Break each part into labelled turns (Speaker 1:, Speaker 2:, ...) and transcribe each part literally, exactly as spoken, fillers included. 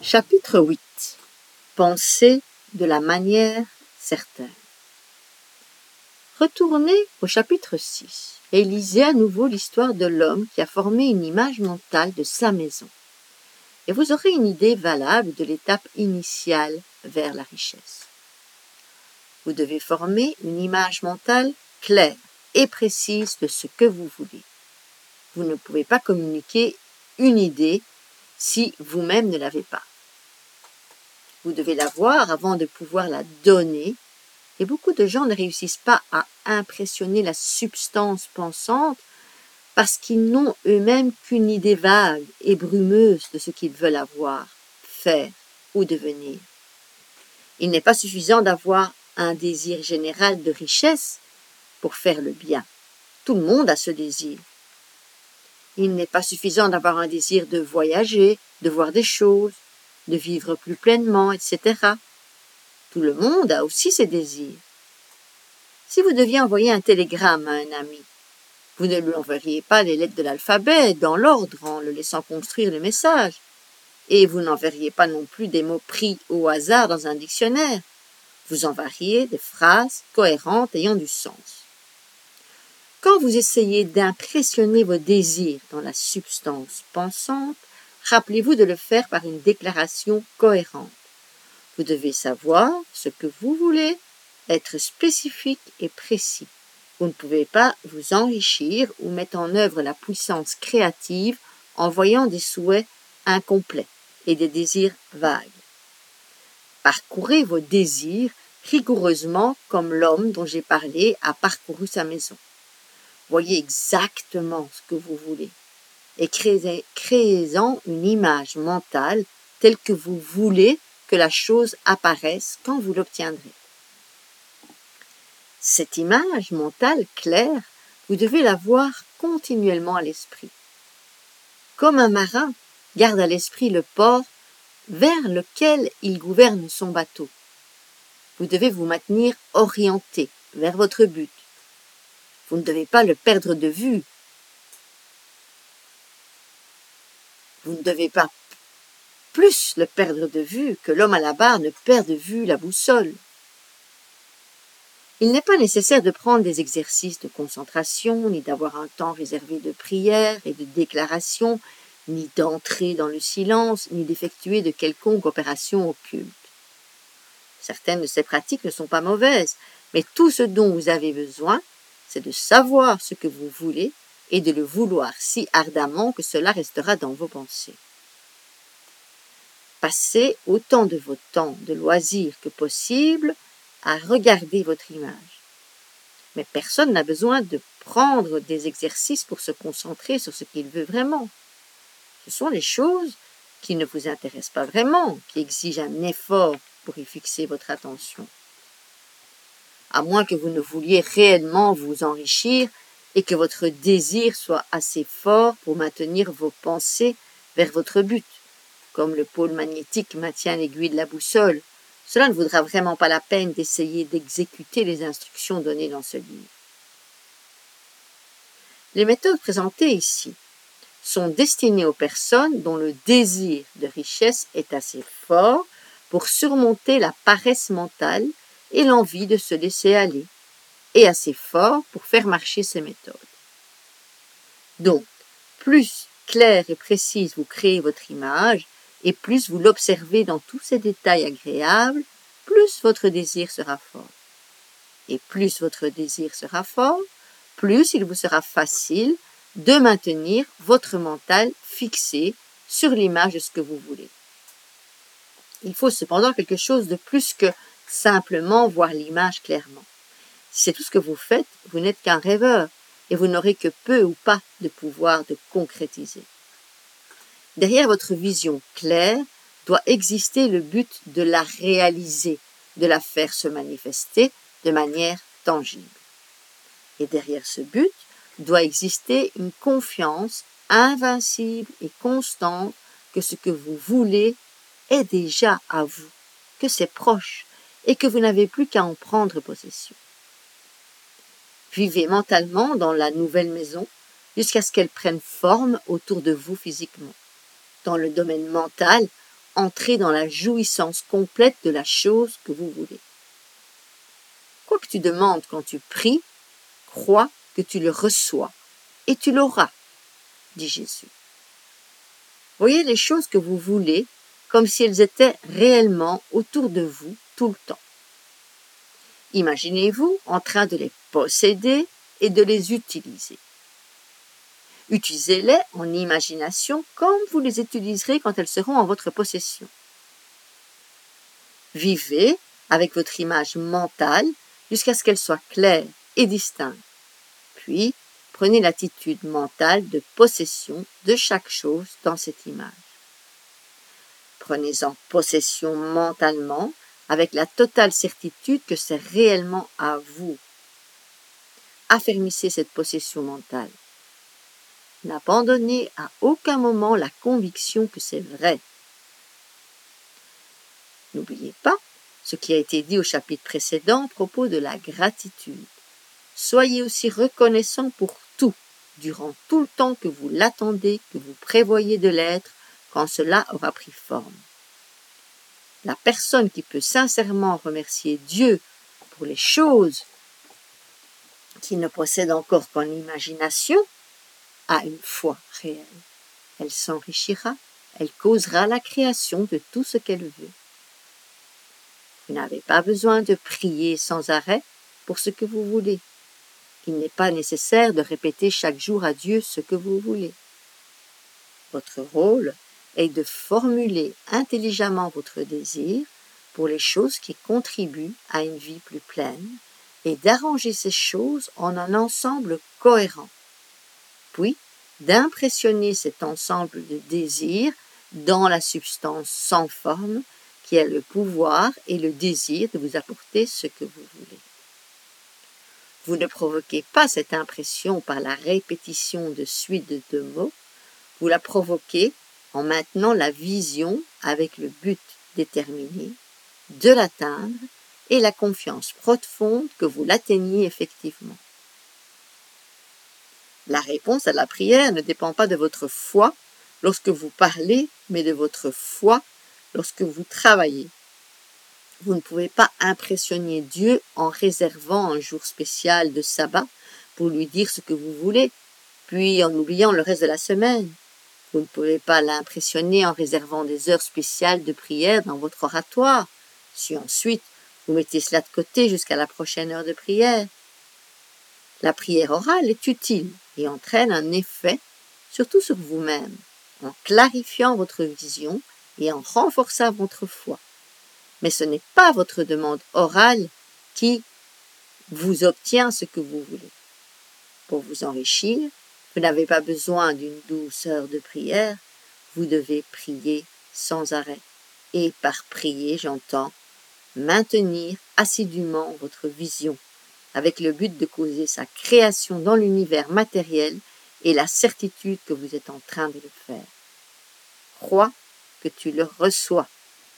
Speaker 1: Chapitre huit. Penser de la manière certaine. Retournez au chapitre six et lisez à nouveau l'histoire de l'homme qui a formé une image mentale de sa maison. Et vous aurez une idée valable de l'étape initiale vers la richesse. Vous devez former une image mentale claire et précise de ce que vous voulez. Vous ne pouvez pas communiquer une idée si vous-même ne l'avez pas. Vous devez l'avoir avant de pouvoir la donner, et beaucoup de gens ne réussissent pas à impressionner la substance pensante parce qu'ils n'ont eux-mêmes qu'une idée vague et brumeuse de ce qu'ils veulent avoir, faire ou devenir. Il n'est pas suffisant d'avoir un désir général de richesse pour faire le bien. Tout le monde a ce désir. Il n'est pas suffisant d'avoir un désir de voyager, de voir des choses, de vivre plus pleinement, et cetera. Tout le monde a aussi ses désirs. Si vous deviez envoyer un télégramme à un ami, vous ne lui enverriez pas les lettres de l'alphabet dans l'ordre en le laissant construire le message, et vous n'enverriez pas non plus des mots pris au hasard dans un dictionnaire. Vous enverriez des phrases cohérentes ayant du sens. Quand vous essayez d'impressionner vos désirs dans la substance pensante, rappelez-vous de le faire par une déclaration cohérente. Vous devez savoir ce que vous voulez, être spécifique et précis. Vous ne pouvez pas vous enrichir ou mettre en œuvre la puissance créative en voyant des souhaits incomplets et des désirs vagues. Parcourez vos désirs rigoureusement comme l'homme dont j'ai parlé a parcouru sa maison. Voyez exactement ce que vous voulez et créez, créez-en une image mentale telle que vous voulez que la chose apparaisse quand vous l'obtiendrez. Cette image mentale claire, vous devez la voir continuellement à l'esprit. Comme un marin garde à l'esprit le port vers lequel il gouverne son bateau. Vous devez vous maintenir orienté vers votre but. Vous ne devez pas le perdre de vue. Vous ne devez pas plus le perdre de vue que l'homme à la barre ne perd de vue la boussole. Il n'est pas nécessaire de prendre des exercices de concentration, ni d'avoir un temps réservé de prière et de déclaration, ni d'entrer dans le silence, ni d'effectuer de quelconque opération occulte. Certaines de ces pratiques ne sont pas mauvaises, mais tout ce dont vous avez besoin, c'est de savoir ce que vous voulez et de le vouloir si ardemment que cela restera dans vos pensées. Passez autant de votre temps de loisir que possible à regarder votre image. Mais personne n'a besoin de prendre des exercices pour se concentrer sur ce qu'il veut vraiment. Ce sont les choses qui ne vous intéressent pas vraiment, qui exigent un effort pour y fixer votre attention. À moins que vous ne vouliez réellement vous enrichir et que votre désir soit assez fort pour maintenir vos pensées vers votre but, comme le pôle magnétique maintient l'aiguille de la boussole. Cela ne vaudra vraiment pas la peine d'essayer d'exécuter les instructions données dans ce livre. Les méthodes présentées ici sont destinées aux personnes dont le désir de richesse est assez fort pour surmonter la paresse mentale et l'envie de se laisser aller, et assez fort pour faire marcher ces méthodes. Donc, plus claire et précise vous créez votre image, et plus vous l'observez dans tous ses détails agréables, plus votre désir sera fort. Et plus votre désir sera fort, plus il vous sera facile de maintenir votre mental fixé sur l'image de ce que vous voulez. Il faut cependant quelque chose de plus que simplement voir l'image clairement. Si c'est tout ce que vous faites, vous n'êtes qu'un rêveur et vous n'aurez que peu ou pas de pouvoir de concrétiser. Derrière votre vision claire doit exister le but de la réaliser, de la faire se manifester de manière tangible. Et derrière ce but doit exister une confiance invincible et constante que ce que vous voulez est déjà à vous, que c'est proche et que vous n'avez plus qu'à en prendre possession. Vivez mentalement dans la nouvelle maison jusqu'à ce qu'elle prenne forme autour de vous physiquement. Dans le domaine mental, entrer dans la jouissance complète de la chose que vous voulez. Quoi que tu demandes quand tu pries, crois que tu le reçois et tu l'auras, dit Jésus. Voyez les choses que vous voulez comme si elles étaient réellement autour de vous tout le temps. Imaginez-vous en train de les posséder et de les utiliser. Utilisez-les en imagination comme vous les utiliserez quand elles seront en votre possession. Vivez avec votre image mentale jusqu'à ce qu'elle soit claire et distincte. Puis, prenez l'attitude mentale de possession de chaque chose dans cette image. Prenez-en possession mentalement avec la totale certitude que c'est réellement à vous. Affermissez cette possession mentale. N'abandonnez à aucun moment la conviction que c'est vrai. N'oubliez pas ce qui a été dit au chapitre précédent à propos de la gratitude. Soyez aussi reconnaissant pour tout, durant tout le temps que vous l'attendez, que vous prévoyez de l'être, quand cela aura pris forme. La personne qui peut sincèrement remercier Dieu pour les choses qu'il ne possède encore qu'en imagination, a une foi réelle. Elle s'enrichira, elle causera la création de tout ce qu'elle veut. Vous n'avez pas besoin de prier sans arrêt pour ce que vous voulez. Il n'est pas nécessaire de répéter chaque jour à Dieu ce que vous voulez. Votre rôle est de formuler intelligemment votre désir pour les choses qui contribuent à une vie plus pleine et d'arranger ces choses en un ensemble cohérent. Puis, d'impressionner cet ensemble de désirs dans la substance sans forme qui a le pouvoir et le désir de vous apporter ce que vous voulez. Vous ne provoquez pas cette impression par la répétition de suites de mots, vous la provoquez en maintenant la vision avec le but déterminé de l'atteindre et la confiance profonde que vous l'atteigniez effectivement. La réponse à la prière ne dépend pas de votre foi lorsque vous parlez, mais de votre foi lorsque vous travaillez. Vous ne pouvez pas impressionner Dieu en réservant un jour spécial de sabbat pour lui dire ce que vous voulez, puis en oubliant le reste de la semaine. Vous ne pouvez pas l'impressionner en réservant des heures spéciales de prière dans votre oratoire, si ensuite vous mettez cela de côté jusqu'à la prochaine heure de prière. La prière orale est utile et entraîne un effet, surtout sur vous-même, en clarifiant votre vision et en renforçant votre foi. Mais ce n'est pas votre demande orale qui vous obtient ce que vous voulez. Pour vous enrichir, vous n'avez pas besoin d'une douce heure de prière, vous devez prier sans arrêt. Et par prier, j'entends maintenir assidûment votre vision, avec le but de causer sa création dans l'univers matériel et la certitude que vous êtes en train de le faire. Crois que tu le reçois.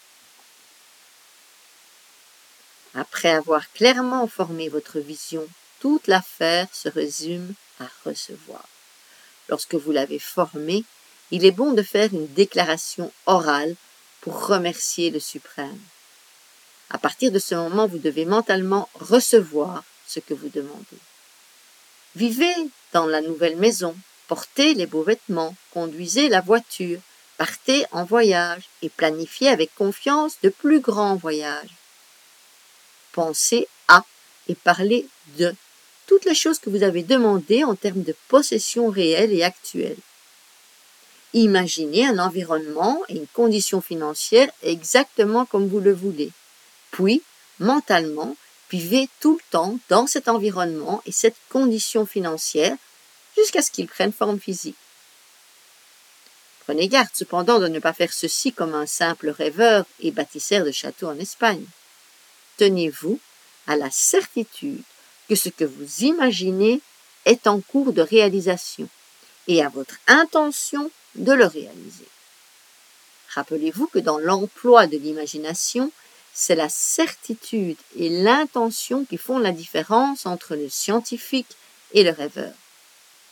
Speaker 1: Après avoir clairement formé votre vision, toute l'affaire se résume à recevoir. Lorsque vous l'avez formée, il est bon de faire une déclaration orale pour remercier le Suprême. À partir de ce moment, vous devez mentalement recevoir ce que vous demandez. Vivez dans la nouvelle maison, portez les beaux vêtements, conduisez la voiture, partez en voyage et planifiez avec confiance de plus grands voyages. Pensez à et parlez de toutes les choses que vous avez demandées en termes de possession réelle et actuelle. Imaginez un environnement et une condition financière exactement comme vous le voulez. Puis, mentalement, vivez tout le temps dans cet environnement et cette condition financière jusqu'à ce qu'ils prennent forme physique. Prenez garde cependant de ne pas faire ceci comme un simple rêveur et bâtisseur de châteaux en Espagne. Tenez-vous à la certitude que ce que vous imaginez est en cours de réalisation et à votre intention de le réaliser. Rappelez-vous que dans l'emploi de l'imagination, c'est la certitude et l'intention qui font la différence entre le scientifique et le rêveur.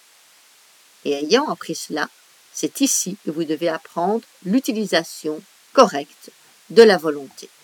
Speaker 1: Et ayant appris cela, c'est ici que vous devez apprendre l'utilisation correcte de la volonté.